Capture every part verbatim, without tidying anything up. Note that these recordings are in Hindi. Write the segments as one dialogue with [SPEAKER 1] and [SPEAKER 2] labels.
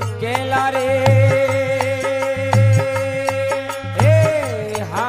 [SPEAKER 1] केला रे ए हा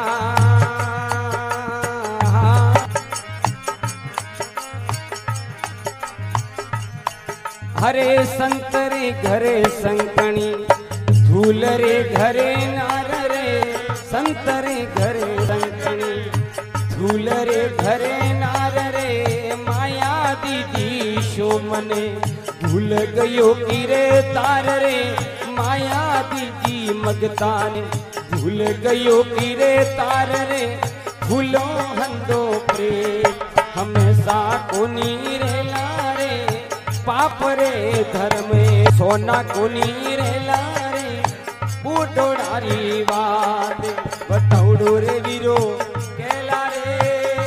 [SPEAKER 1] हरे संतरे घरे संकणी धूल रे घरे नार रे संतरे घरे संकणी धूल रे घरे नार रे माया दीदी शो मने भूल गयो किरे तार रे माया दीदी मगताने भूल गयो किरे तार रे भूलो हंदो प्रेम हमेशा कोनी रेला रे पाप रे धर्म सोना कोनी रेला रे बूढ़ो डारी बात बटौड़ो रे वीरो केला रे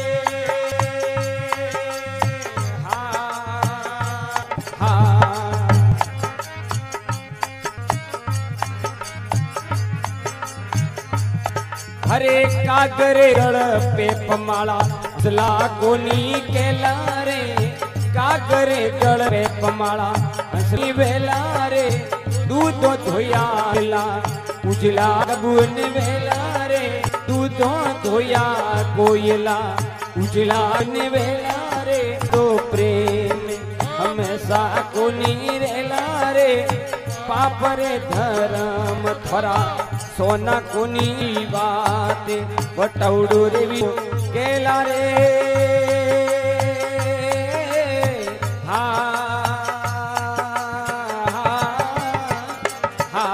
[SPEAKER 1] हा हा हरे कागरे रड़ पे पमाला जला कोनी केला रे कागरे गल रे पमाला असली वेला रे दूधो धोया उजला बुन वेला रे दूधो धोया कोयला उजला ने वेला रे तो प्रेम हमेशा कोनी रेला रे पाप रे धर्म थोड़ा सोना कोनी बात बटौड़ो रे वी केला रे हा हा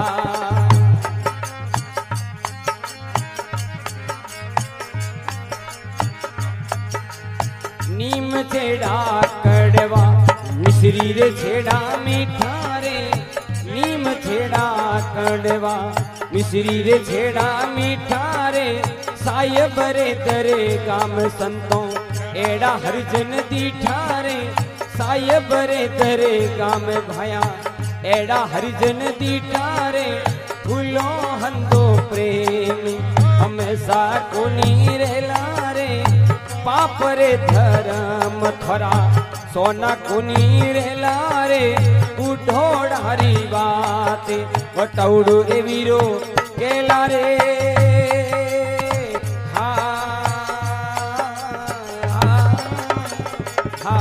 [SPEAKER 1] नीम छेड़ा कड़वा मिश्री रे छेड़ा मीठा रे नीम छेड़ा कड़वा मिश्री रे छेड़ा मीठा रे सायब रे दरे गाम संतों एड़ा हरिजन दीठा रे सायब रे दरे गाम भाया एड़ा हरिजन दीठा रे फूलो हंदो प्रेम हमेशा कोनी रेला रे पाप रे धर्म थोड़ा सोना कोनी रेला रे उठोड़ारी बात बटौड़ो रे वीरो केला रे हा हा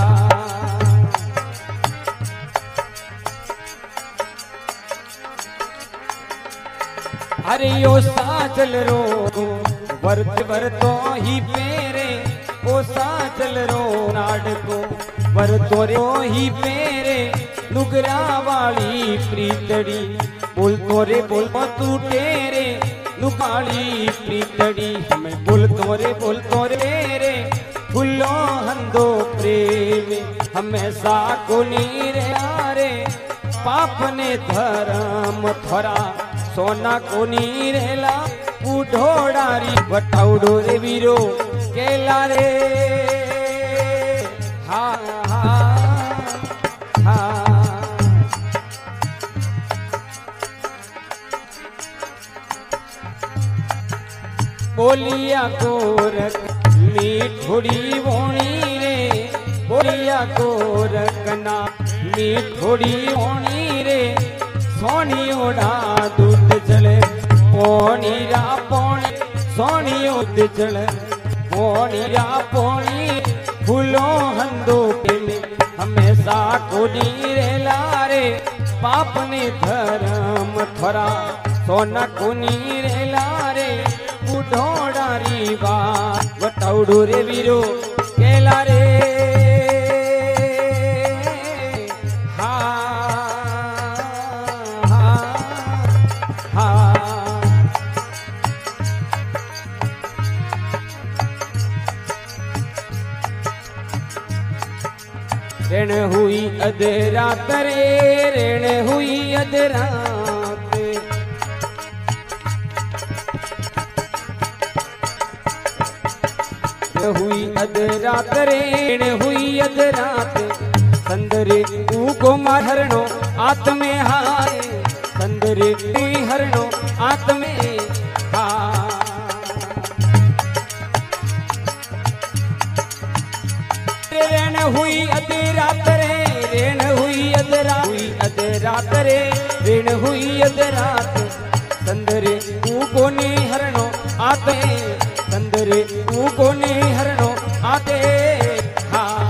[SPEAKER 1] अरे यो साचल रो वर्त वर्तो ही पेरे ओ साचल रो नाड को वर्तो रो ही पेरे नुगरा वाली प्रीतड़ी बोल तोरे बोल तू तेरे नुकाली प्रीतड़ी हमें बोल तोरे बोल तोरे रे फुल्लो हंदो प्रेम हमेशा कोनी रे आरे पाप ने धर्म थोड़ा सोना कोनी रेला उढोड़ारी बटौड़ो रे वीरो केला रे हा हा हा बोलिया गोरख मीठोड़ी वोणी रे बोलिया गोरखना मीठोड़ी वोणी रे सोनी ओढ़ा दूध चले पोनी रा पोनी सोनी उद चले पोनी रा पोनी फूलो हंदो में हमेशा कोनी रेला रे पाप ने धर्म थोड़ा सोना कोनी रेला रे उढोड़ारी बात बटौड़ो रे वीरो केला रे हा ऋण हुई अधरात रे ऋण हुई अधरात हुई अधरात रे ऋण हुई अधरात संदरे को हरणो आत्मे हाय संदरे हरणो आत्मे हा ऋण हुई अधरात रे ऋण हुई अधरा हुई अधरात रे ऋण हुई अध रात संदरे ऊ कोने हरणो आते संदरे ऊ कोने हरणो आते हाँ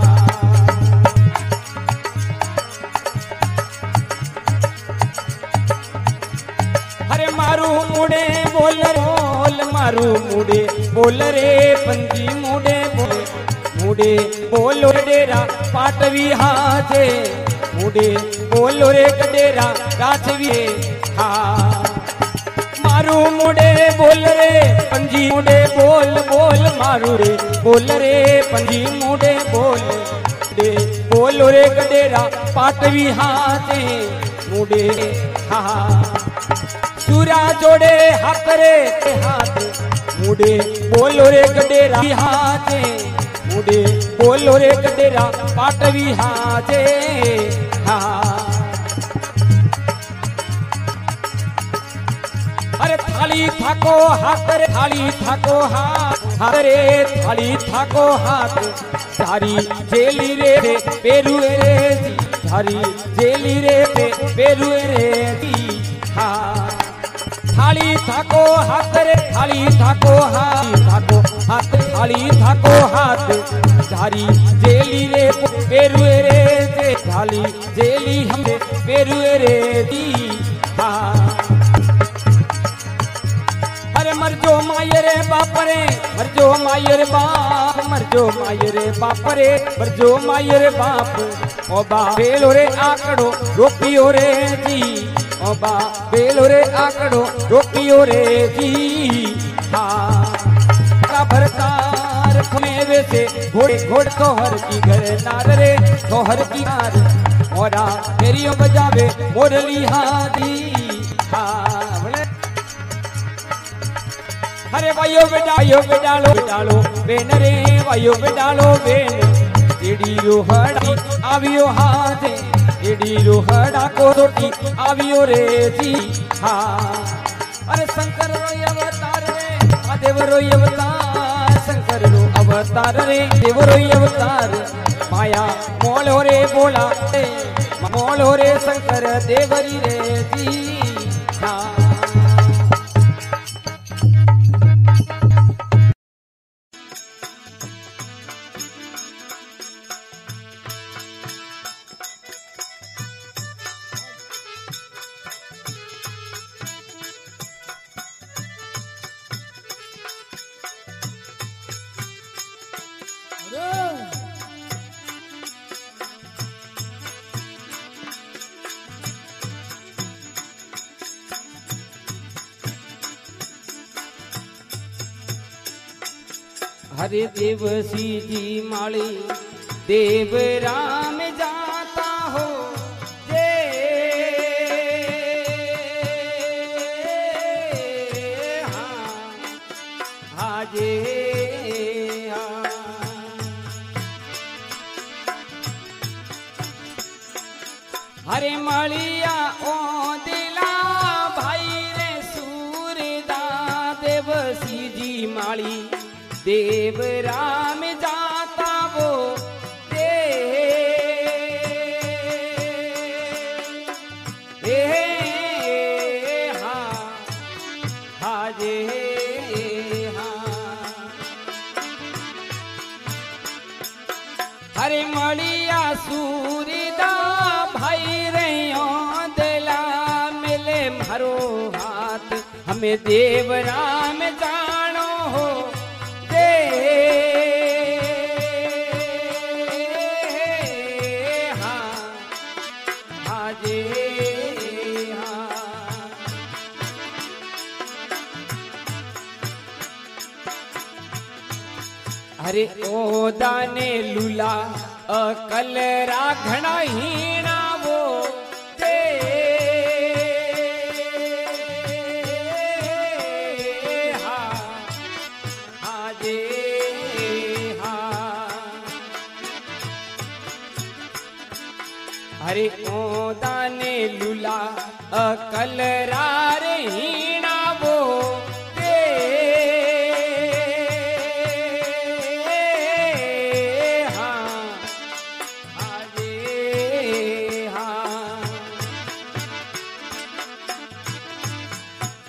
[SPEAKER 1] अरे मारू मुड़े बोल बोल मारू मुड़े बोल रे पंजी मुड़े बोल मुड़े बोलो डेरा पाटवी हाथे मुड़े बोलो रे कडेरा राठवी हाँ मारू मुड़े बोल रे पंजी मुड़े बोल बोल मारू रे बोल रे पंजी मुड़े बोल दे बोलो रे कडेरा पाटवी हाथे मुड़े हाँ सूरा जोड़े हाथ रे हाथ मुड़े बोलो रे गडेरा हाथे मुड़े बोलो रे गडेरा पाटवी हाथे हाँ अरे थाली थाको हाथ रे थाली थाको हाथ रे थाली थाको हाथ सारी जेली रे पेरुए रे सारी जेली रे पेरुए रे हाँ थाली थाको हाथ रे थाली थाको हाथ थाको हाथ थाली थाको हाथ सारी जेली रे पेरुए रे से थाली जेली हमरे पेरुए रे दी हाँ अरे मर जो माये रे बाप रे मर जो माये रे बाप मर जो माये रे बाप रे मर जो माये रे बाप ओ बा बेलो रे आकड़ो रोपियो रे जी ओ बा बेलो रे आकड़ो रोपियो रे जी हाँ भरतार में वैसे घोड़े घोड़ तोहर की घर नार रे तोहर की नार मोरा मेरियो बजावे मोरली हादी हाँ अरे वायो बेडायो बेडालो बेडालो बेन रे वायो बेडालो बेन एडी रोहड़ा आवियो हाथे एडी रोहड़ा को रोटी आवियो रे जी हाँ अरे शंकर रो अवतार रे देव रो अवतार शंकर रो अवतार रे देव रो अवतार माया मोलो रे बोला रे मोलो रे शंकर देवरी रे जी हाँ हरे देवसी जी माली देव राम जाता हो जे हाँ हाजे हाँ हरे मालिया ओ दिला भाई रे सूरदा देवसी जी माली देव राम जाता वो दे ए हाँ हाजे हाँ हरे मड़िया सूरदा भाई रैयो दिला मिले मारो हाथ हमें देव राम जानो हो अरे ओ दाने लूला अकल राघना हीना वो दे हाँ हाजे हाँ अरे ओ दाने लूला अकल रार हीना वो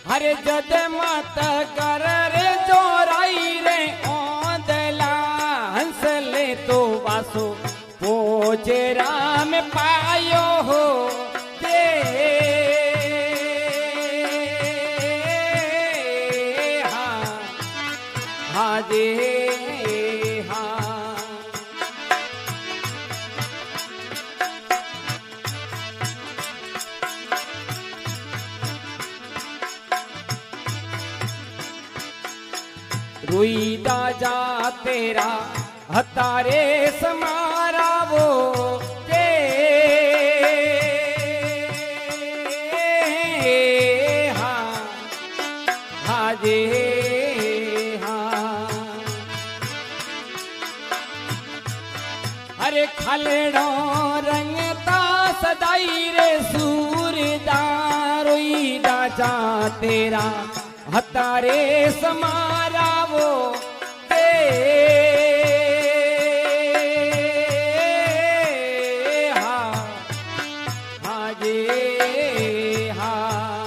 [SPEAKER 1] हरे जद मत कर रे जोराई रे ओंदला हंसले तो वासो पोजे राम पायो हो दे हाँ हाँ दे हाँ रुईदा जा तेरा हतारे समारा वो दे हाँ हाँ दे हाँ अरे खलड़ो रंगता सदाई रे सूरदा रुईदा जा तेरा हतारे समारा वो दे हाँ हाँ जे हाँ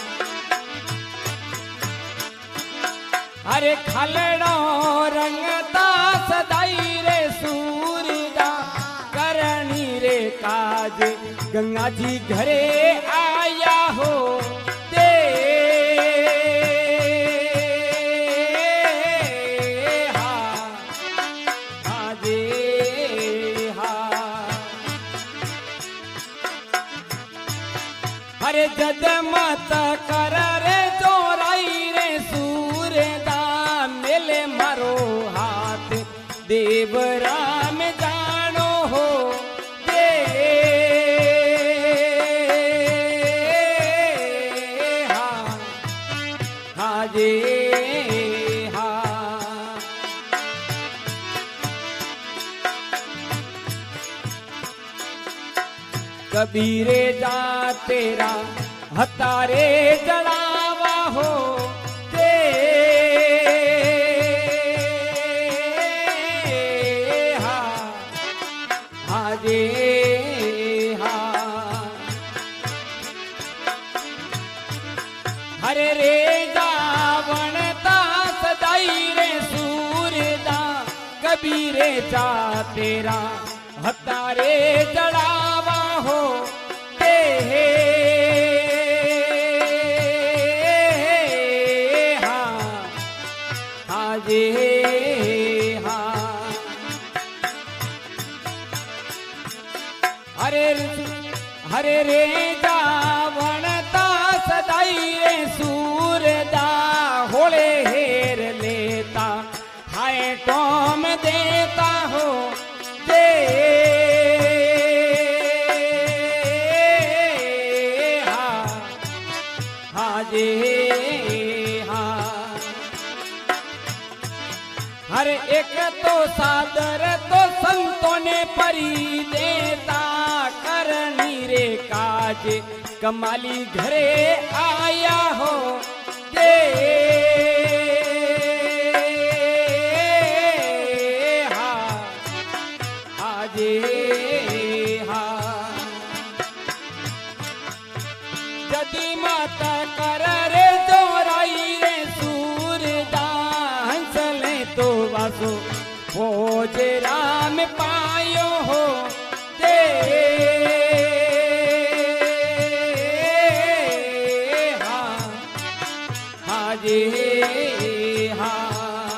[SPEAKER 1] अरे खलड़ो रंगता सदाई रे सूरदा करणी रे काज गंगा जी घरे आया हो दे अरे जद मत कर रे जोराई रे सूरदा मेले मारो हाथ देव राम जानो हो दे हाँ हाँ जे हाँ कबीरे जा तेरा हतारे जड़ावा हो दे हाँ हाँ जे हाँ हरे रे जावणता सदाई रे सूरदा कबीरे जा तेरा हतारे जड़ावा हो दे हाँ हाँ जे हाँ हरे हरे रे जावणता सदाई रे सूरदा होले हेर लेता हाय टोम देता हो दे जे हाँ हर एक तो सादर तो संतों ने परी देता करनी रे काज कमाली घरे आया हो दे हाँ हाँ जे हाँ जदि माता कर रे जोराई रे सूरदा हंसले तो वासो भोजे राम पायो हो दे हाँ हाँ जे हाँ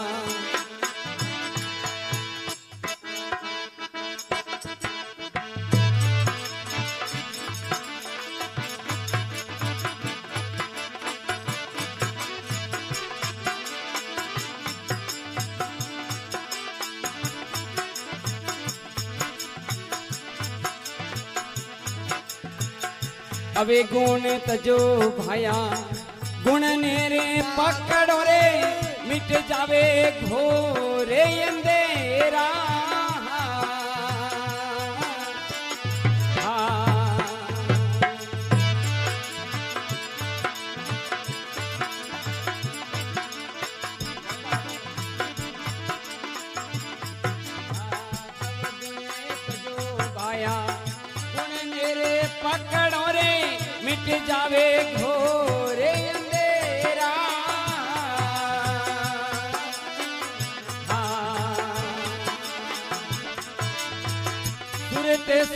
[SPEAKER 1] अबे गुण तजो भाया गुण नेरे पकड़ो रे मिट जावे घोरे अंधेरा पकड़ो रे मिट जावे घोरे अंधेरा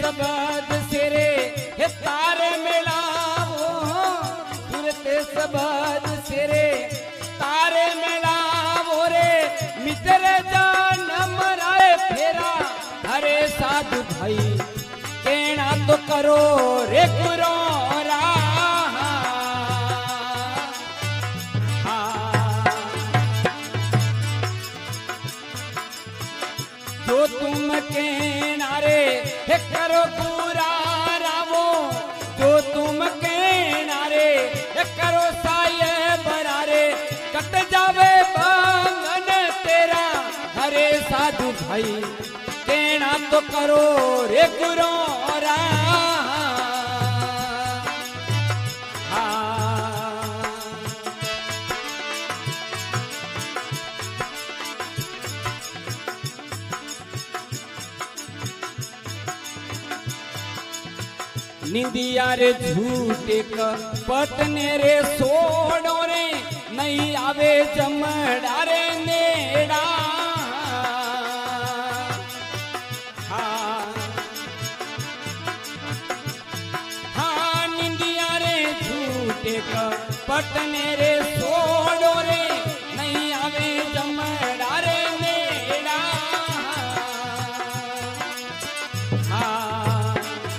[SPEAKER 1] सबद सेरे हे तारे मिलावो सुरते सबद सेरे तारे मिलावो रे मित्र जानम राय फेरा अरे साधु भाई कहना तो करो रे गुरो रा जो तुम कहना रे हे करो पूरा रावो जो तुम कहना रे हे करो साये बरारे कट जावे बांगन तेरा हरे साधु भाई कहना तो करो रे गुरो रा निंदिया रे झूठे पटने रे सोड़ो रे नहीं आवे जमड़ा रे नेड़ा हाँ हाँ निंदिया रे झूठे पटने रे सोड़ो रे नहीं आवे जमड़ा रे नेड़ा हाँ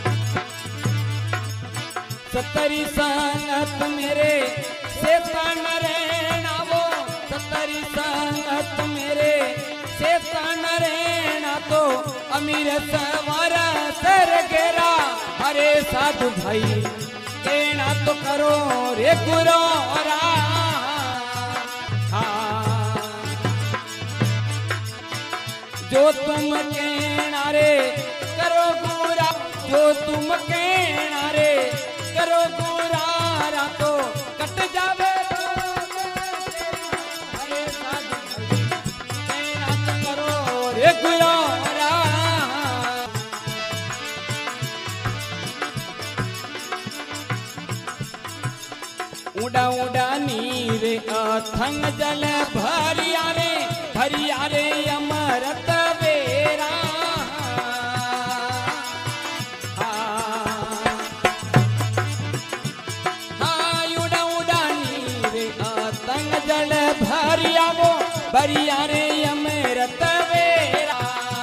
[SPEAKER 1] सतरी संगत मेरे सेतन रहना वो सतरी संगत मेरे सेतन रहना तो अमीर सवर सर गेरा अरे साधु भाई कहना तो करो रे गुरो रा हाँ जो तुम कहना रे करो गुरा जो तुम कहना रे करो गुरारा तो कट जावे अरे साधु कहना तो करो रे गुरारा उड़ा उड़ा नीरे अथंग जल भरिया रे भरिया रे अमरत वेरा भरिया वो भरिया रे अमृत वेरा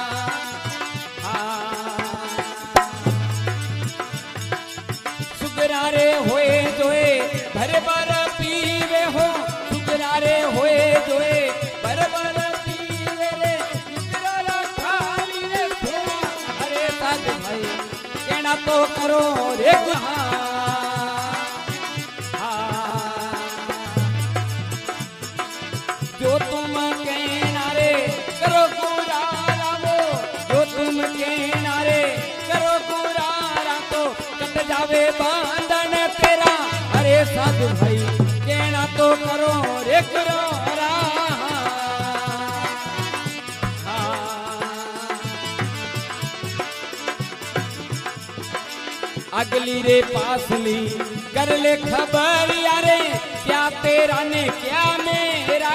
[SPEAKER 1] सुगरा रे होए जोए भर भर पीवे हो सुगरा रे होए जोए भर भर पीवे रे सुगरा खाली रे फेरा अरे साधु भाई कहना तो करो रे गुहा जो तुम कहना रे करो गुरारा वो जो तुम कहना रे करो गुरारा तो कट जावे बांधन तेरा अरे साधु भाई कहना तो करो रे गुरारा अगली रे पासली कर ले खबर यारे क्या तेरा ने क्या मेरा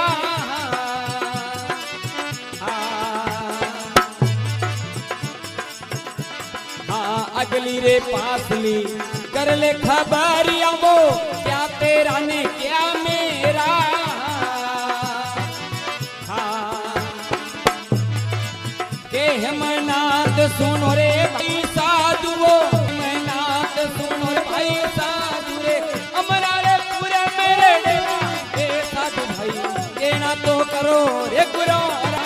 [SPEAKER 1] अगली रे पासली कर ले खबरिया वो क्या तेरा ने क्या मेरा हाँ के हेमनाथ सुनो रे भाई साधु वो हेमनाथ सुनो रे भाई साधु रे अमरा रे पूरे मेरे डेरा हे साधु भाई कहना तो करो रे गुरो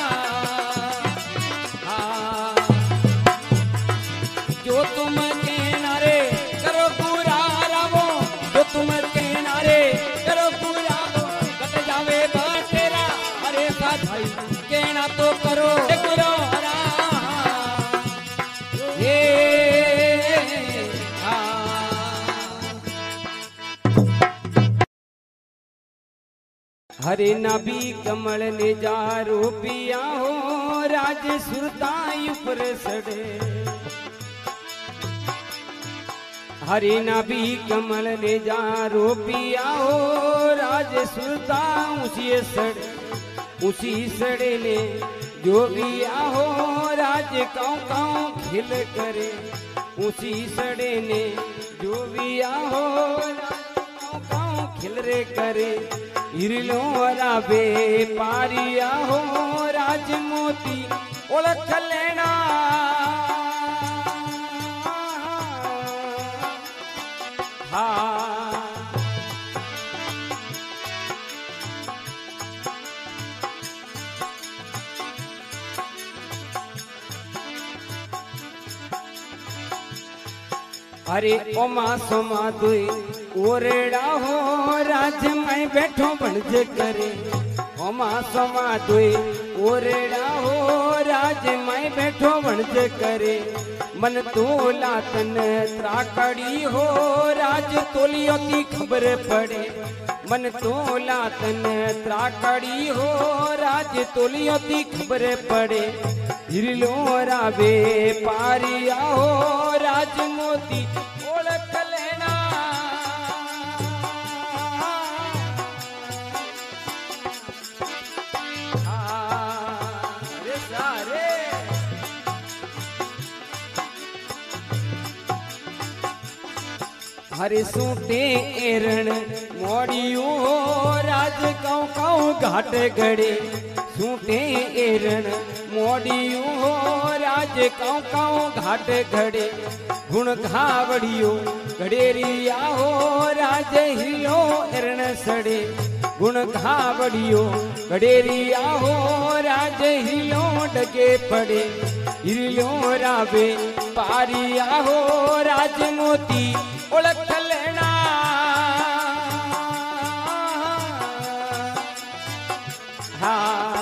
[SPEAKER 1] जो तुम कहना रे करो गुरारा वो जो तुम कहना रे करो गुरा वो कट जावे तेरा अरे साथ भाई कहना तो करो गुरारा हे हरे नबी कमल ने जा रूपिया हो राज सुरताई ऊपर सड़े हरि नबी कमल ने जा रोपिया हो राज सुरता उसी सड़े उसी सड़े ने जोगिया हो राज काऊ काऊ खिल करे ऊंची सड़े ने जो भी आहो गाँव खिल रे करे हिरलो राबे पारिया हो राज मोती ओळख लेना हाँ अरे ओमा सोमा दुई ओरेड़ा हो राज में बैठो बनज करे ओमा सोमा दुई ओरेड़ा हो राज में बैठो बनज करे मन तोला तन त्राकड़ी हो राज तोलियो की खबर पड़े मन तोला तन त्राकड़ी हो राज तोलियो की खबर पड़े हिरलो राबे पारिया हो राज मोती ओळख लेना रे सारे हरे सूटे एरण मोड़ियो राज काऊ काऊ घाट गड़े सूटे एरण मोड़ियो राज काऊ काऊ घाट घड़े गुण घावड़ियो गड़ेरिया हो राज हिलो एरण सड़े गुण घावड़ियो गड़ेरिया हो राज हिलो डगे पड़े हिलो राबे पारिया हो राज मोती ओळख लेना हाँ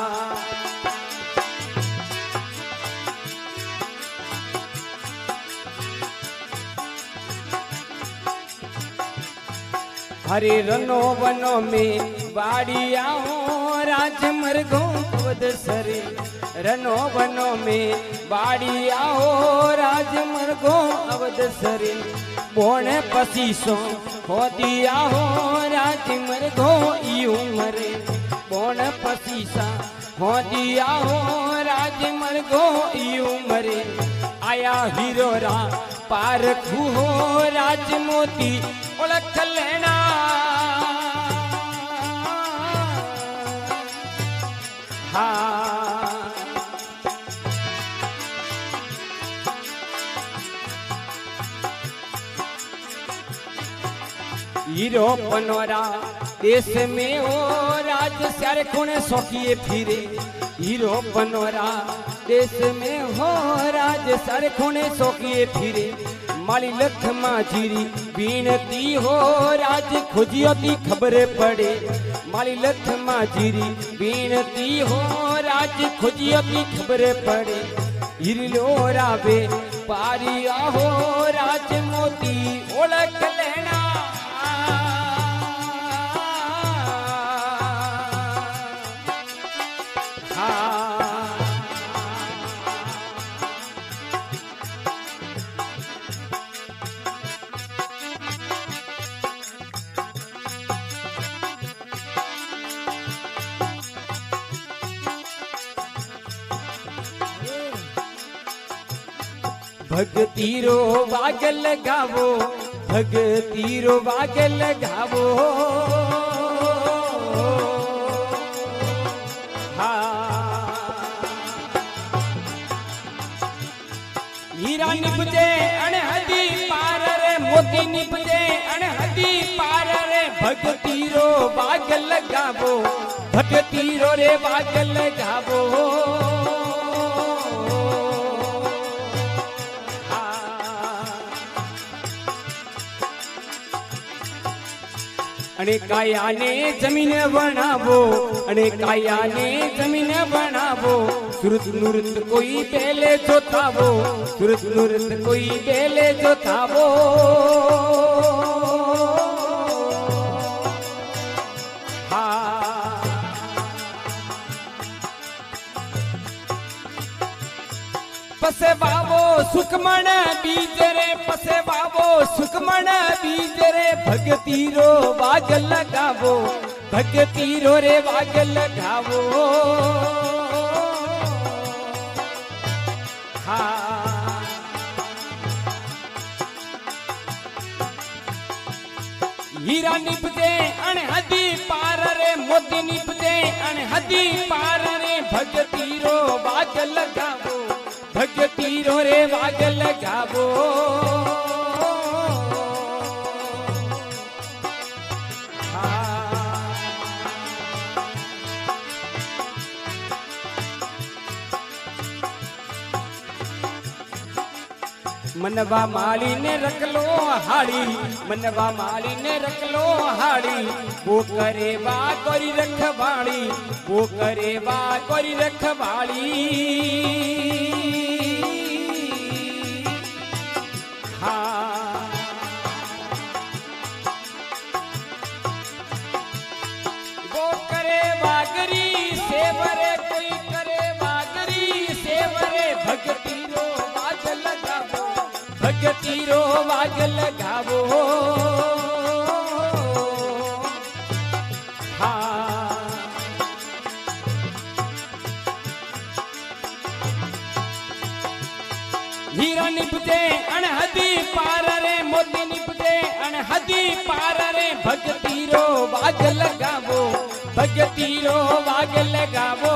[SPEAKER 1] हरे रनो वनो में बाड़िया हो राज मरगो पद सरे रनो वनो में बाड़िया हो राज मरगो अवध सरे बोने पसीसो हो दिया हो राज मरगो यू मरे बोन पसीसा हो दिया हो राज मरगो यू मरे आया हीरोरा पारखू हो राज मोती ओळख लेना हाँ हीरो पनोरा देश में हो राज सारे कोने सौखिए फिरे हीरो पनोरा देश में हो राज सारे कोने सौखिए फिरे माली लख माझीरी बीनती हो राज खोजियो ती खबर पड़े माली लख माझीरी बीनती हो राज खोजियो ती खबर पड़े हिरलो राबे पारिया हो राज मोती ओळख लेना भगतीरो वाग लगावो भगतीरो वाग लगावो हीरा निपजे अणहदी पार रे मोती निपजे अणहदी पार रे भगतीरो वाग लगावो भगतीरो रे वाग लगावो अने काया ने जमीन बनावो अने काया ने जमीन बनावो सुरत नुरत कोई पहले जो थावो सुरत नुरत कोई पहले जो थावो हाँ पसे बाबो सुखमण बीज रे पसे बाबो सुखमण बीज रे भगतीरो वाग लगावो भगतीरो रे वाग लगावो हाँ हीरा निपजे अनहदी पार रे मोती निपजे अनहदी पार रे भगती रो वाग लगावो भगती रो रे वाग लगावो मनवा माली ने रख लो हाड़ी मनवा माली ने रख लो हाड़ी वो करे बा कोरी रखवाड़ी वो करे बा कोरी रखवाड़ी हाँ वो करे बागरी सेवरे कोई करे बागरी सेवरे भगती रो बाग लगावो भगती रो वाग लगावो हाँ हीरा निपजे अनहदी पार रे मोती निपजे अनहदी पार रे भगती रो वाग लगावो भगती रो वाग लगावो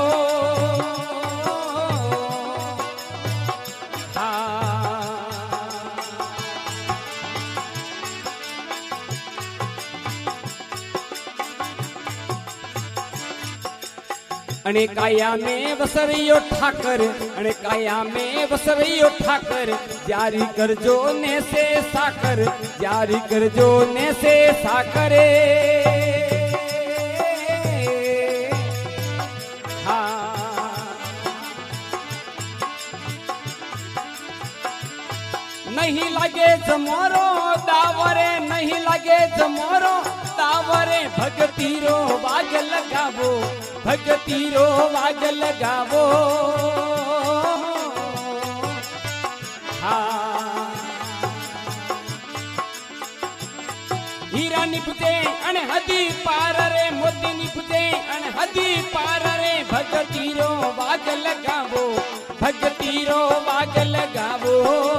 [SPEAKER 1] अने काया में वसरियो ठाकर अने काया में वसरियो ठाकर जारी करजो ने से साकर जारी करजो ने से साकरे हाँ नहीं लगे जमोरो दावरे नहीं लगे जमोरो दावरे भगती रो वाग लगावो भगती रो वाग लगावो हाँ हीरा निपजे अनहदी पार रे मोती निपजे अनहदी पार रे भगती रो वाग लगावो भगती रो वाग लगावो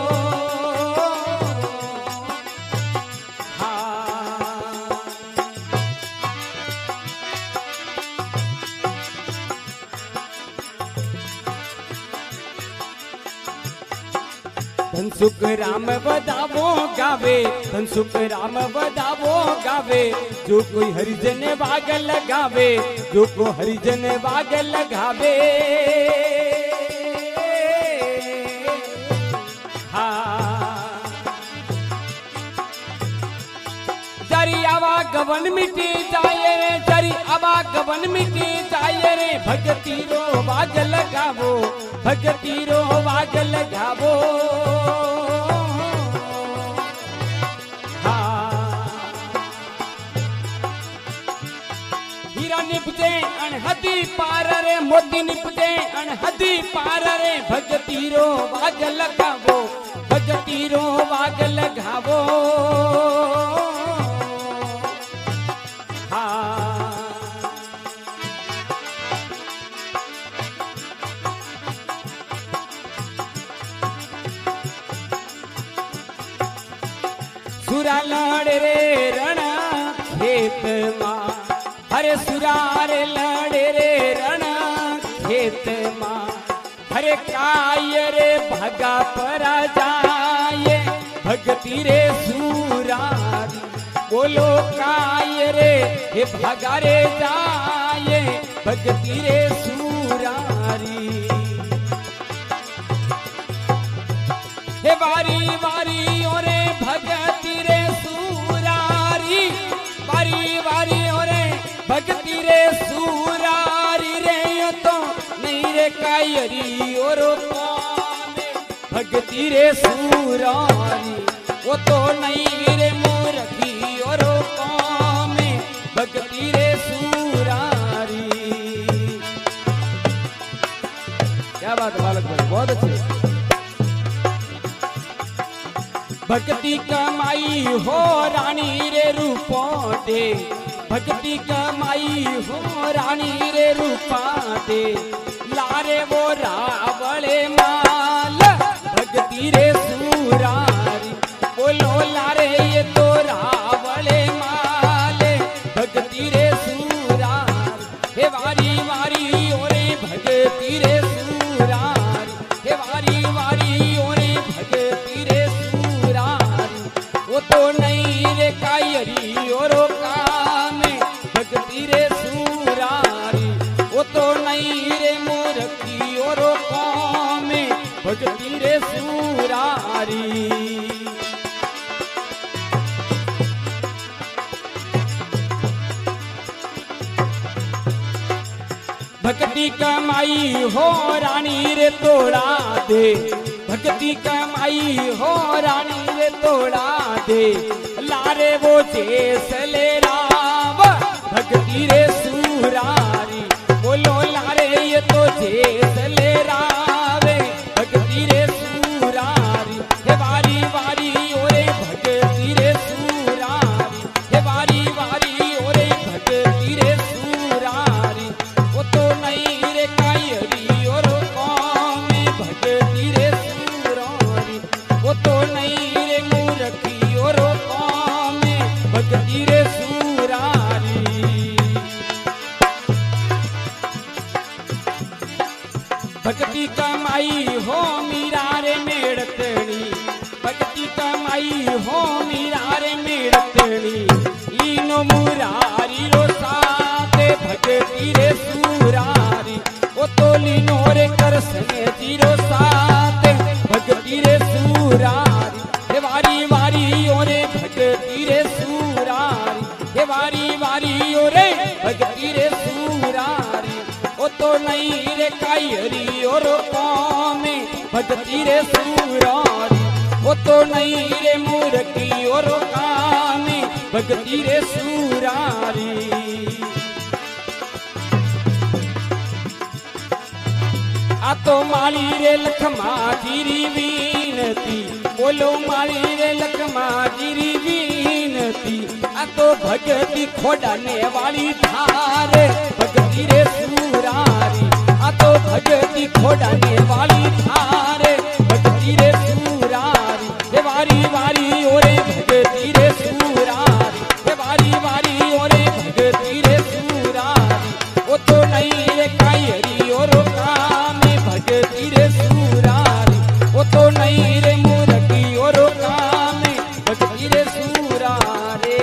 [SPEAKER 1] धनसुख राम बदावो गावे धनसुख राम बदावो गावे जो कोई हरिजन वाग लगावे जो को हरिजन वाग लगावे हाँ जरी आवागवन मिटी जाए रे जरी आवागवन मिटी जाए रे भगती रो वाग लगावो भगती रो वाग लगावो हीरा निपजे अनहदी पार रे मोती निपजे अनहदी पार रे भगती रो वाग लगावो भगती रो वाग लगावो सुरा लड़ रे रणा खेत मां हरे सुरार लड़ रे रणा खेत मां हरे काय रे भगा परा जाए भगती रे सुरारी बोलो काय रे हे भगा रे जाए भगती रे सुरारी हे बारी बारी ओरे भगती रे सुरारी बारी बारी ओरे भगती रे सुरारी रे यो तो नहीं रे कायरी ओरो पाने भगती रे सुरारी वो तो नहीं रे मोरखी ओरो पाने भगती रे सुरारी। क्या बात है बालक भाई, बहुत अच्छे। भक्ति कमाई हो रानी रे रूपों दे भक्ति कमाई हो रानी रे रूपा दे लारे वो रावले माल भक्ति रे सुरारी बोलो लारे ये तो रावले माल भक्ति कमाई हो रानी रे तोड़ा दे, भक्ति कमाई हो रानी रे तोड़ा दे, लारे वो जेस ले राव भक्ति रे सुरारी, बोलो लारे ये तो जेस ले रावे भक्ति रे सुरारी, हे वारी वारी ओरे भक्ति रे सुरारी, हे वारी वारी ओरे भक्ति रे सुरारी, वो तो नहीं रे कायरी और कौम भक्ति रे सुरारी, वो तो नहीं रे मूर्खी और कौम भक्ति रे सुरारी। भक्ति कमाई हो मीरा रे मेड़तनी, भक्ति कमाई हो मीरा रे मेड़तनी, लीनो मुरारी रो साथे भक्ति रे सुरारी, वो तो लीनो रे कर संगे जीरो साथे भक्ति रे सुरारी, हे वारी वारी ओरे भक्ति रे सुरारी, हे वारी वारी ओरे भक्ति रे सुरारी, वो तो नहीं रे कायरी और कौमे भक्ति रे सुरारी, वो तो नहीं रे मूर्खी और कामे भक्ति रे सुरारी। आ तो माली रे लखमा जीरी वीनती, बोलो माली रे लखमा जीरी वीनती, आ तो भक्ति खोड़ाने वाली धारे भक्ति रे सुरारी, आ तो भक्ति खोड़ाने वाली धारे भक्ति रे सुरारी, हे वारी वारी ओरे भक्ति रे सुरारी, हे वारी वारी ओरे भक्ति रे सुरारी, वो तो नहीं रे कायरी और कामे भक्ति रे सुरारी, वो तो नहीं रे मूर्खी और कामे भक्ति रे सुरारे।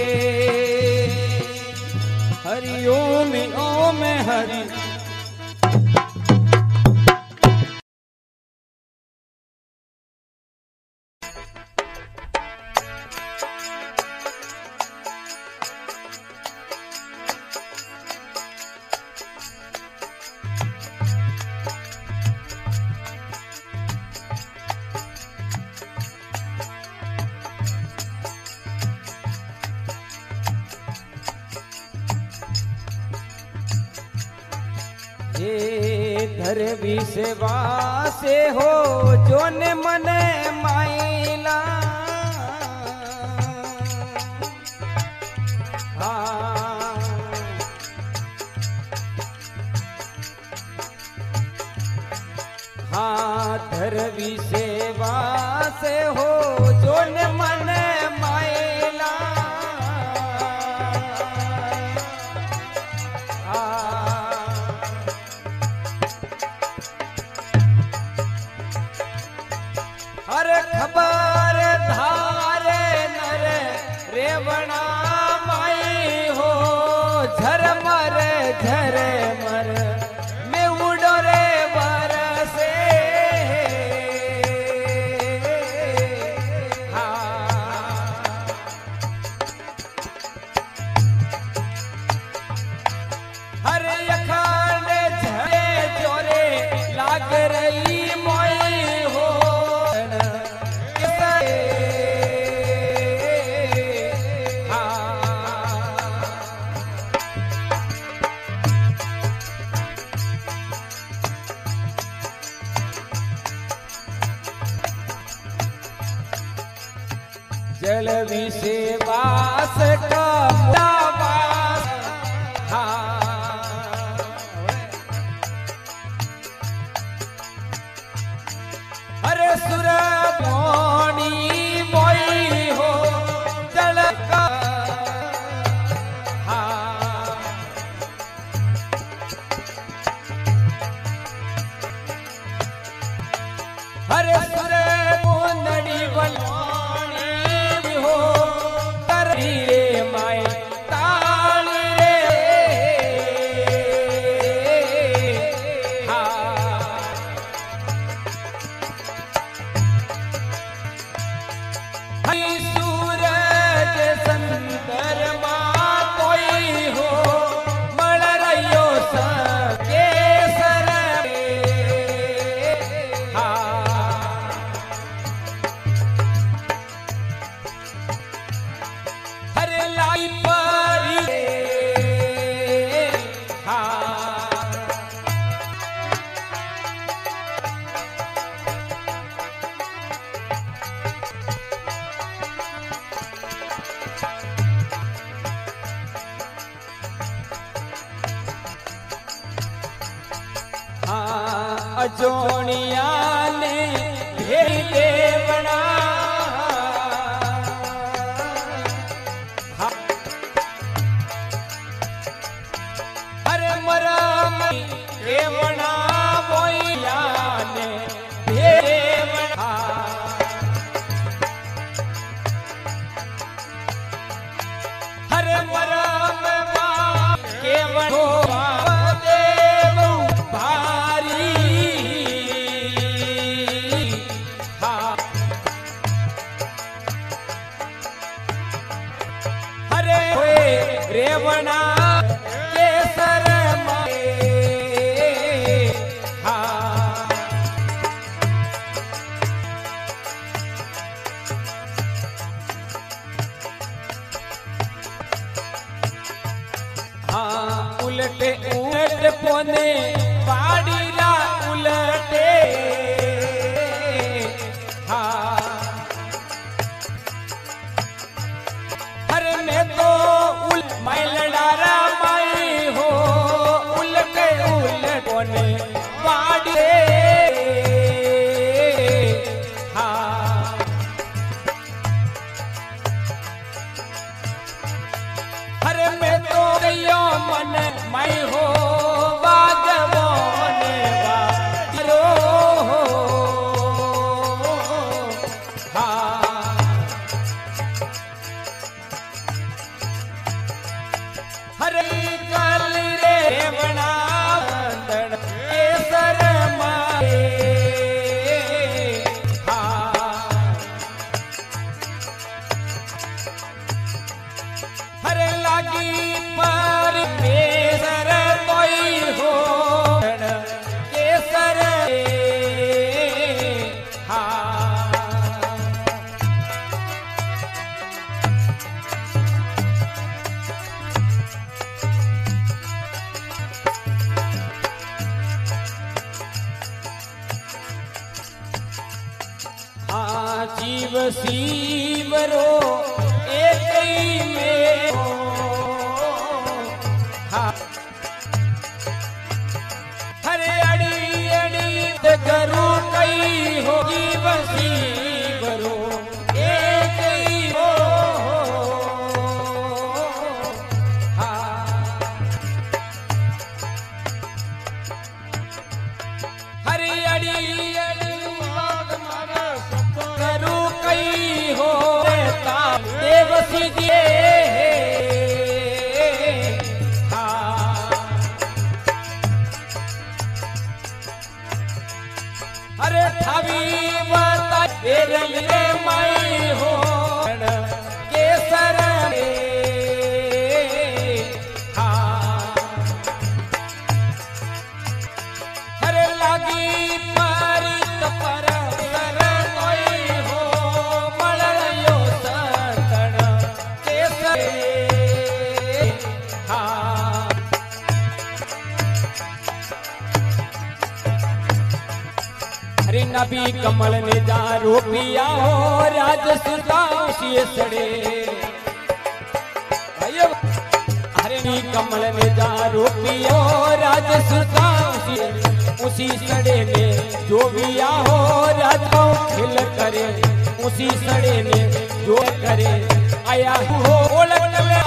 [SPEAKER 1] हरि ओम ओम हरि। ये धर विसेवा से हो जो ने मने माइला, हाँ हाँ धर विसेवा से हो जो ने मने माइला, हर खबर धारे नर रेवणा माई हो, झर मर झर मर में उड़ो रे बरसे, हर अखंड झरे जोरे लाग रही मोई हो, जल विषे वास का वास, अरे सुर मोणी मोई हो जल का, अरे सुर मोनड़ी बलवानी हो तर अजोनिया ने घेरी देवना हरे मरम देवना बोया ने देवना हरे मरम केवल देव भारी हरे रेवना केसर उलटे उलट पोने बाड़ीला उलटे हाँ हर में तो उल मैं लड़ारा माई हो उलटे उलट पोने बाड़े हाँ हर में तो गयो मन मैं हो बागवान बारो हाँ हरे कल रे बना केसर माए हाँ हरे लागी पर केसर कोई हो केसर हाँ हाँ जीव शिवरो एक ही में हाँ हरे अड़ी अड़ी गरु कई होगी बसी बरो एक ही हो हाँ हरे अड़ी अड़ी गरु कई हो देवसी दिए अरे थावी बता तेरे माई हो केसर हाँ अरे लागी परित पर सर कोई हो मलयो सतन केसर हाँ हरे नबी कमल ने जा रोपिया हो राजसुता उसी सड़े हरे नी कमल ने जा रोपिया हो राजसुता उसी उसी सड़े ने जो बिया हो राजो खिल करे उसी सड़े ने जो करे आया हो ओलट ले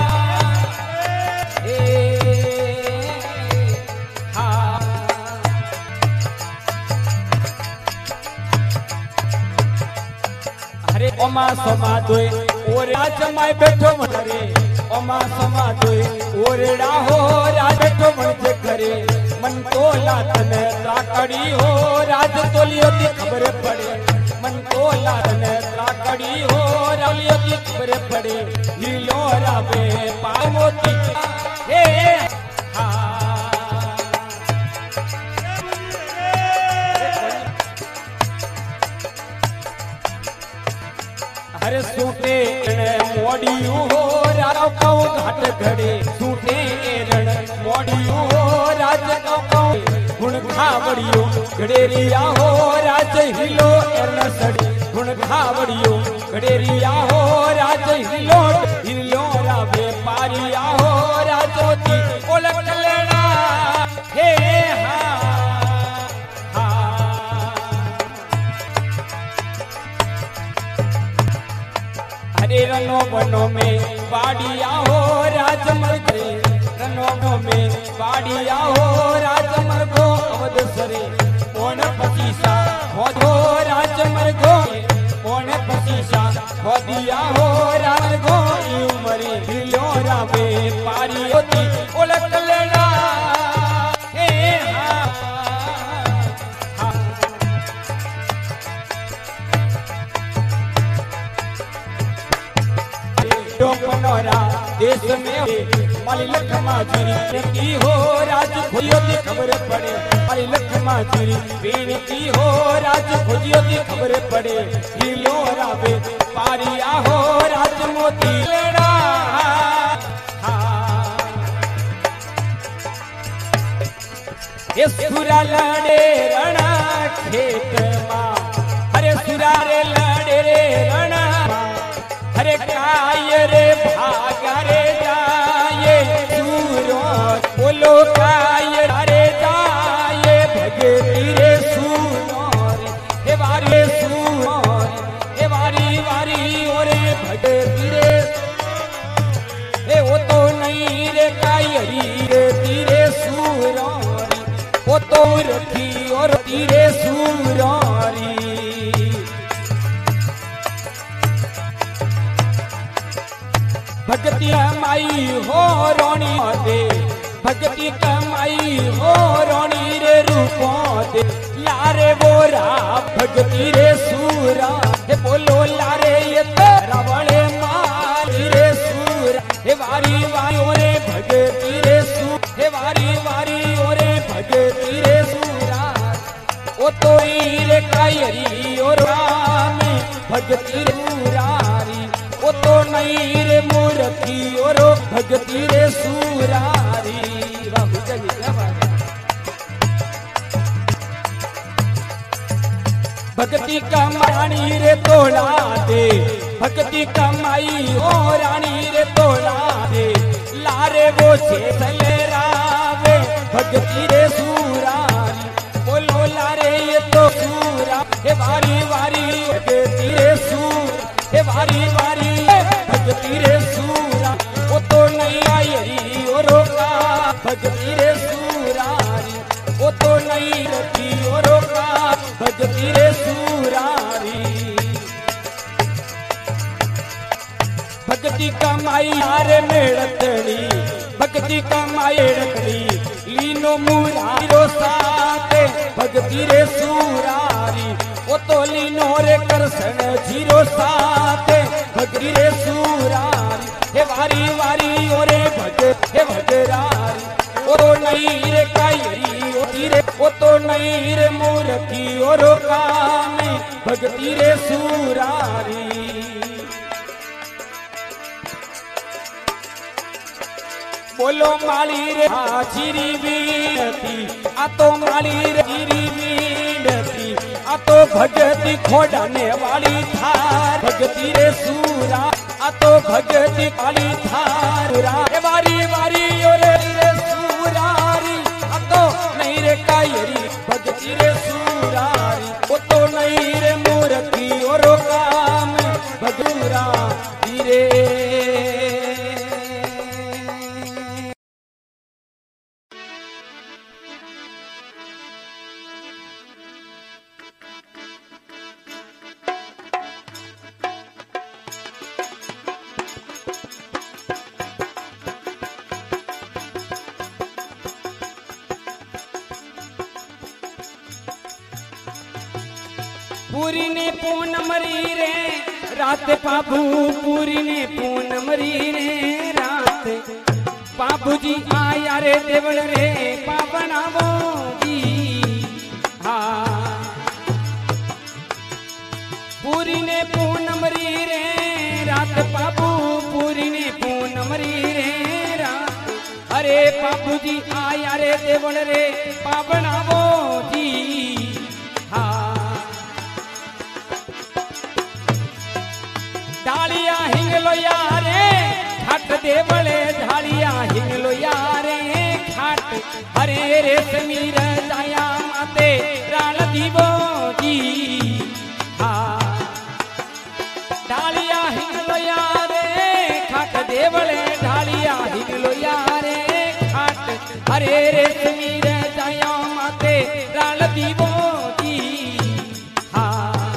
[SPEAKER 1] हरे ओमा समा दोए और राज माय बैठो मरे ओमा समा दोए और राहो राज बैठो मन करे मन तो लातन ताकड़ी हो राज तोलियो की खबर पड़े मन तो लातन ताकड़ी हो रालियो की खबर पड़े नीलो रावे पामोती हे हरे सूटे मोड़ियों हो राव कौ घाट घड़े सूटे रण मोड़ियों हो राज कौ गुण खावड़ियों घड़ेरिया हो राज हिलो एर्ण सड़ी गुण खावड़ियों घड़ेरिया हो राज हिलो हिलो रावे पारिया हो राजोती ओलक लेना हे हा हा रनो बनो में बाड़िया हो राजमर घरे रनो में बाड़िया हो राजमर घो अवध सरे कोण पचीसा हो राजमर घो कोण पचीसा हो दिया हो राज घो उमरे ढिलो रावे पारी होती ओळख लेना हे हा डोपनोरा देश में माली लखमा चुरी की हो राज खोजियो की खबर पड़े माली लखमा चुरी बेनती हो राज खोजियो की खबर पड़े ढीलो रावे पारिया हो राज मोती लेना ये सुरा लड़े रणा खेत मा अरे सुरा रे लड़े रे रणा अरे काय रे भागा रे जाए सूरो बोलो काय रे जाए भगती रे सूरोर हे वारी सूरोर हे वारी वारी ओरे भगती रे हे वो तो नहीं रे काय रे तीरे सूरोरी वो तो रखी और तीरे सूरोरी भगती कमाई हो रोनी दे भगती कमाई हो रोनी रे रूपों दे लारे बोरा भगती रे सूरा हे बोलो लारे ये तेरा बड़े मारी रे सूरा हे वारी वारी ओरे भगती रे सू हे वारी वारी ओरे भगती रे सूरा ओ तो रे कायरी और राम भगती रे सूरारी वो तो नहीं रे मूर्ति और भगती रे सूरारी बाबू जी क्या बात भगती कमानी रे तोड़ा दे भगती कमाई हो रानी रे तोड़ा दे लारे वो छेले रावे भगती रे सूरारी बोलो लारे ये तो सूरा हे वारी वारी भगती रे सूर हे वारी वारी भगती रे सूरा वो तो नहीं आई और रोका भगती रे सूरारी वो तो नहीं रखी और रोका भगती रे सूरारी भगती कमाई हारे मेड़तनी भगती कमाई रखनी लीनो मुरारो साथे भगती रे सूरारी वो तो लीनो रे करसन जीरो साथे भगती रे सूरारी हे वारी वारी ओरे भग हे भगरारी ओ तो नहीं रे कायरी ओ तीरे ओ तो नहीं रे मूर्ति और काम भगती रे सूरारी बोलो माली रे हाजिरी बीनती आ तो माली रे जीरी बीनती आ तो भगती खोड़ने वाली थार भगती रे सूरा आ तो भगती वाली थार रे वारी वारी ओरे रे सूरारी आ तो नहीं रे कायरी भगती रे सूरारी वो तो नहीं रे मूर्ति और काम भगूरा रे पूरी ने पूनम री रे रात बाबू पूरी ने पूनम री रे रात बाबू जी आया रे देवल रे पावनावो जी हाँ पूरी ने पूनम री रे रात बाबू पूरी ने पूनम री रे रात अरे बाबू जी आया रे देवल रे पावनावो जी हाँ ढालिया हिंगलो यारे घाट देवले ढालिया हिंगलो यारे घाट हरे रे समीर दया माते राण दीवो जी हाँ ढालिया हिंगलो यारे देवल ढालिया हिगलो यारे खाट अरे रे समीर जाया माते राल दीवो जी हाँ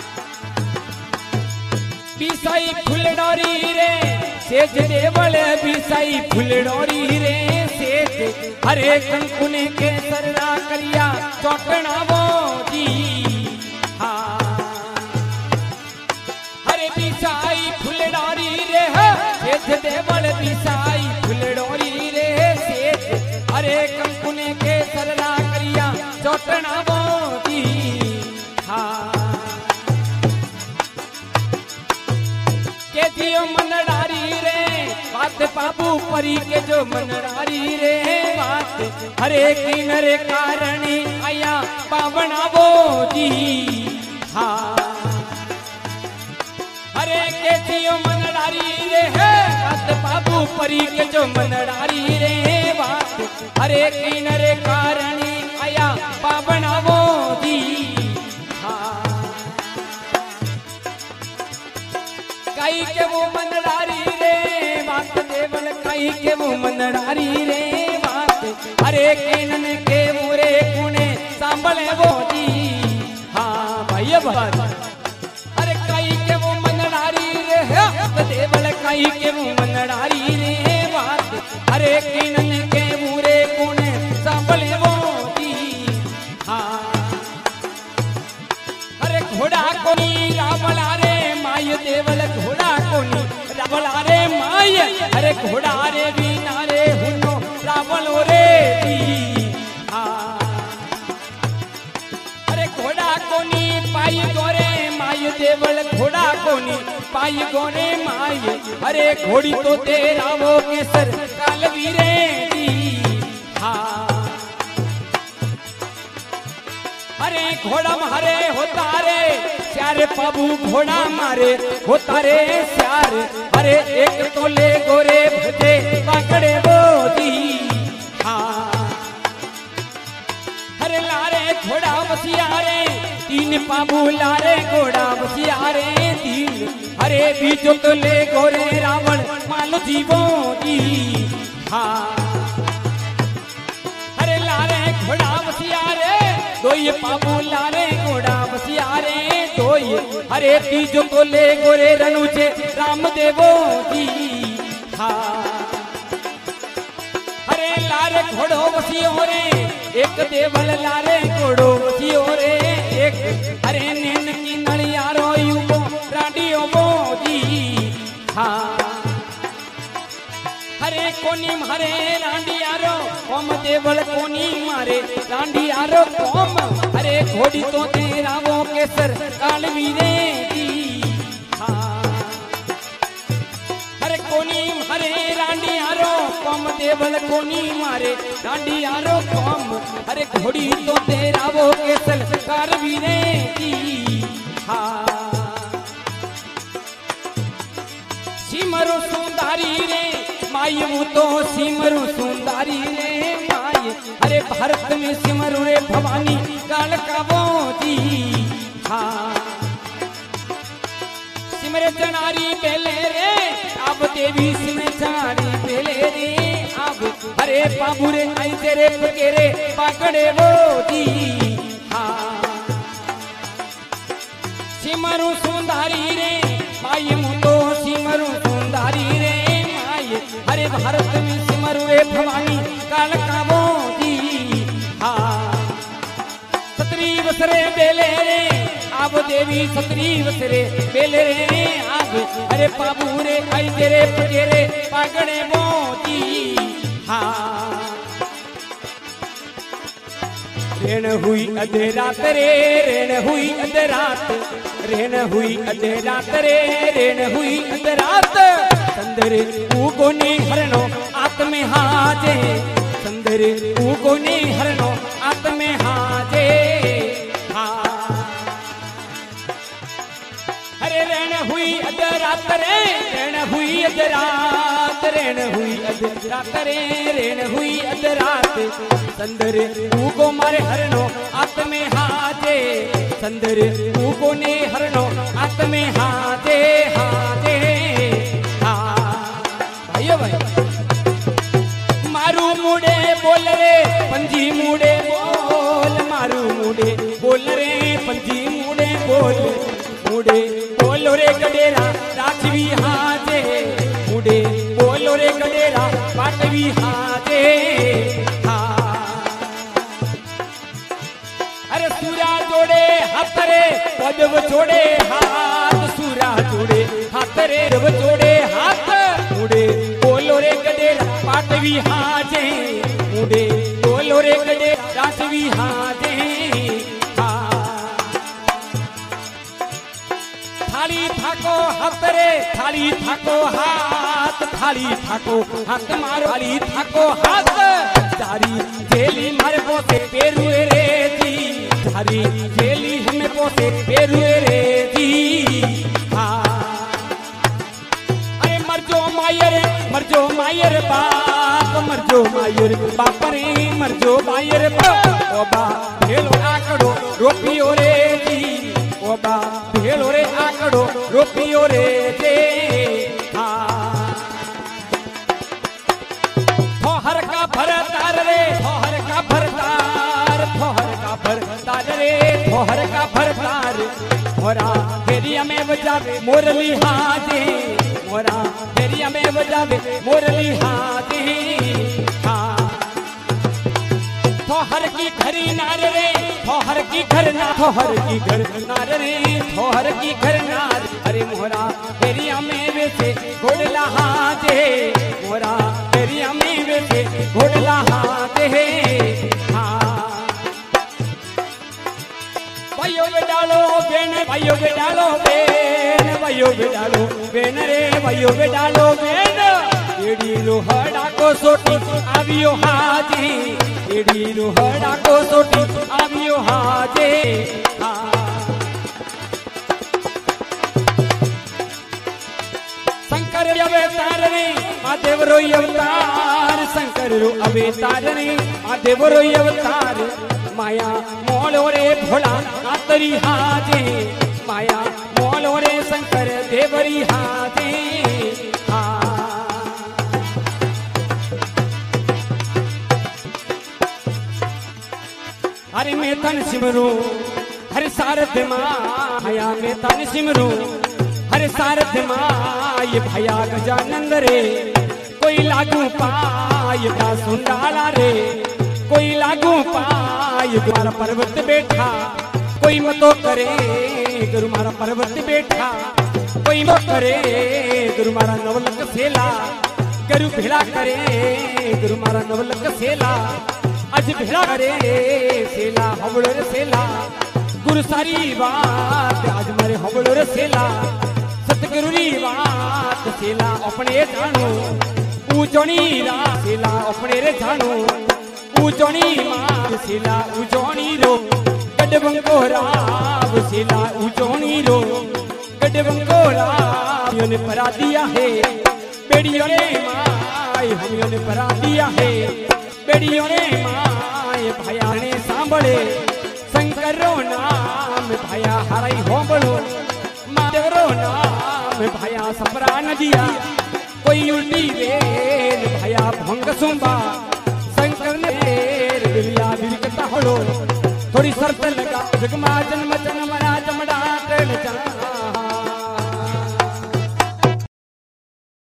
[SPEAKER 1] बिसाई फुलडोरी रे सेज देवल बिसाई फुलडोरी रे सेज हरे कंकुने के सररा करिया चौकना वो जी हाँ हरे बिसाई फुलडोरी रे सेज देवल बिसाई फुलडोरी रे सेज हरे कंकुने के सररा करिया चौकना वो जी हाँ के जियो मनडारी रे बात बाबू परी के जो मनडारी रे बात हरे किनरे कारणी आया पावनावो जी हाँ हरे के जियो मनडारी रे बात बाबू परी के जो मनडारी रे बात हरे किनरे कारणी आया पावनावो जी हाँ काई के वो मनडारी रे बात देवल काई के वो मनडारी रे बात अरे केनन के मोरे कुने सांभले वो जी हाँ भाई बात अरे काई के वो मनडारी रे बात देवल काई के वो मनडारी रे बात अरे केनन के मोरे कुने सांभले वो जी हाँ अरे घोड़ा कोनी रावला रे माय देवल घोड़ा कोनी रावला रे माय अरे घोड़ा रे बीना रे हुनो रावलो रे दी हाँ अरे घोड़ा कोनी पाई गोरे माय देवल घोड़ा कोनी पाई गोरे माय अरे घोड़ी तो तेरा वो केसर कालवी रे दी हाँ अरे घोड़ा मारे होता रे श्यारे पाबू घोड़ा मारे होता रे श्यार अरे एक तो ले गोरे भजे पकड़े वो दी हाँ अरे लारे घोड़ा बसियारे तीन पाबू लारे घोड़ा बसियारे तीन अरे बीजो तो ले गोरे रावण मालो जीवो दी हाँ अरे लारे घोड़ा बसियारे दो ये पाबू लारे घोड़ा बसियारे दो ये अरे तीजो तो ले गोरे रनुजे रामदेवो जी हाँ अरे लारे घोड़ो बसियो रे एक देवल लारे घोड़ो बसियो रे एक अरे नैन की नलियारो युबो राडियो बो जी हाँ हरे कोनी मारे रांडियारो कोम देवल कोनी मारे रांडियारो कोम हरे घोड़ी तो तेरा वो केसर कालवी रे दी हाँ हरे कोनी मारे रांडियारो कोम देवल कोनी मारे रांडियारो कोम हरे घोड़ी तो तेरा वो केसर कालवी रे दी हाँ सिमरो सुंदरी रे माई वो तो सिमरु सुंदरी रे माई अरे भारत में सिमरु रे भवानी काल का वो जी हाँ सिमरे चनारी बेले रे अब देवी सिमरे चनारी बेले रे अब अरे बाबू रे आई तेरे पकेरे पकड़े वो जी हाँ सिमरु सुंदरी रे माई वो तो सिमरु सुंदरी रे हरे भारत में सिमरु रे भवानी काल का वो जी हाँ सतरी बसरे बेले रे अब देवी सतरी बसरे बेले रे अब अरे बाबू रे आई तेरे पटेरे पकड़े वो जी हाँ रेण हुई अधे रात रे रेण हुई अधे रात रेण हुई अधे रात रे रेण हुई अधे रात संदरे ऊगोनी हरनो आत्मे हाजे संदरे ऊगोनी हरनो आत्मे हाजे हाँ हरे रण हुई अधरात रे रण हुई अधरात रण हुई अधरात रे रण हुई अधरात संदरे ऊगो मारे हरनो आत्मे हाजे संदरे ऊगोने हरनो आत्मे हाजे हाजे भाई मारू मुड़े बोल रे पंजी मुड़े बोल मारू मुड़े बोल रे पंजी मुड़े बोल मुड़े बोलो रे गडेरा राजवी हाजे मुड़े बोलो रे गडेरा पाटवी हाजे अरे सूरा जोड़े हाथ रे पदव जोड़े हाथ सूरा जोड़े हाथ रे रव जोड़े हाथ मुड़े बोलो रे गडेरा पाटवी हाजे मुड़े बोलो रे गडेरा राजवी हाजे थाली थाको हाथ रे थाली थाको हाथ थाली थाको हाथ मारो थाली थाको हाथ तारी जेली मारे पोसे पेरुए रे जी तारी जेली हमें पोसे पेरुए रे जी हाँ अरे मरजो मायर मरजो मायर बाप मरजो मायर बाप रे मरजो मायर बाप ओबा भेलो आकड़ो रोपियो रे जी ओबा भेलो रे आकड़ो रोपियो रे जे हाँ थोहर का भरतार रे थोहर का भरतार थोहर का भरतार रे थोहर का भरतार मोरा फेरिया में बजावे मोरली हाजे मोरा फेरिया में बजावे मोरली हाजे हाँ थोहर की घरी नार रे थोहर की घर ना थोहर की घर नार रे थोहर की घर नार अरे मोरा फेरिया में बेचे घोड़ला हाजे मोरा फेरिया में बेचे घोड़ला हाजे हाँ भाइयों बेडालो बेन भाइयों बेडालो बेन भाइयों बेडालो बेन रे भाइयों बेडालो बेन एडी लोहड़ा को सोटी आवियो हाजे एडी लोहड़ा को सोटी आवियो हाजे हाँ शंकर अवतार रे महादेव रो अवतार शंकर रो अवतार रे महादेव रो अवतार माया मोलो रे भोला नातरी हाजे माया मोलो रे शंकर देवरी हाजे हरे में तन सिमरू हरे सारथ माया में तन सिमरू हरे सारथ माय भया गजानंद रे कोई लागू पाय का सुंडाला रे कोई लागू पाय गुरु पर्वत बैठा कोई मतो करे गुरु मारा पर्वत बैठा कोई मत करे गुरु मारा नवलक सेला गुरु भेला करे गुरु मारा नवलक सेला अज भेला करे सेला हवड़ सेला गुरु सारी बात आज मारे हवड़ सेला सतगुरु री बात सेला अपने जानो ऊंचोनी रा सेला अपने रे जानो ऊंचोनी मां सेला ऊंचोनी रो गडबंको राव सेला ऊंचोनी रो गडबंको राव ने परा दिया है बेड़ियों ने माय हम ने परा दिया है बेड़ियों ने माय भया ने सांभळे शंकरो नाम भया हराई होंबळो महादेवरो नाम भया सपरा नदिया कोई उल्टी वेल भया भंग सुंबा शंकर ने दिलिया बिरकता होलो थोड़ी शर्त लगा जगमा जन्म जन्म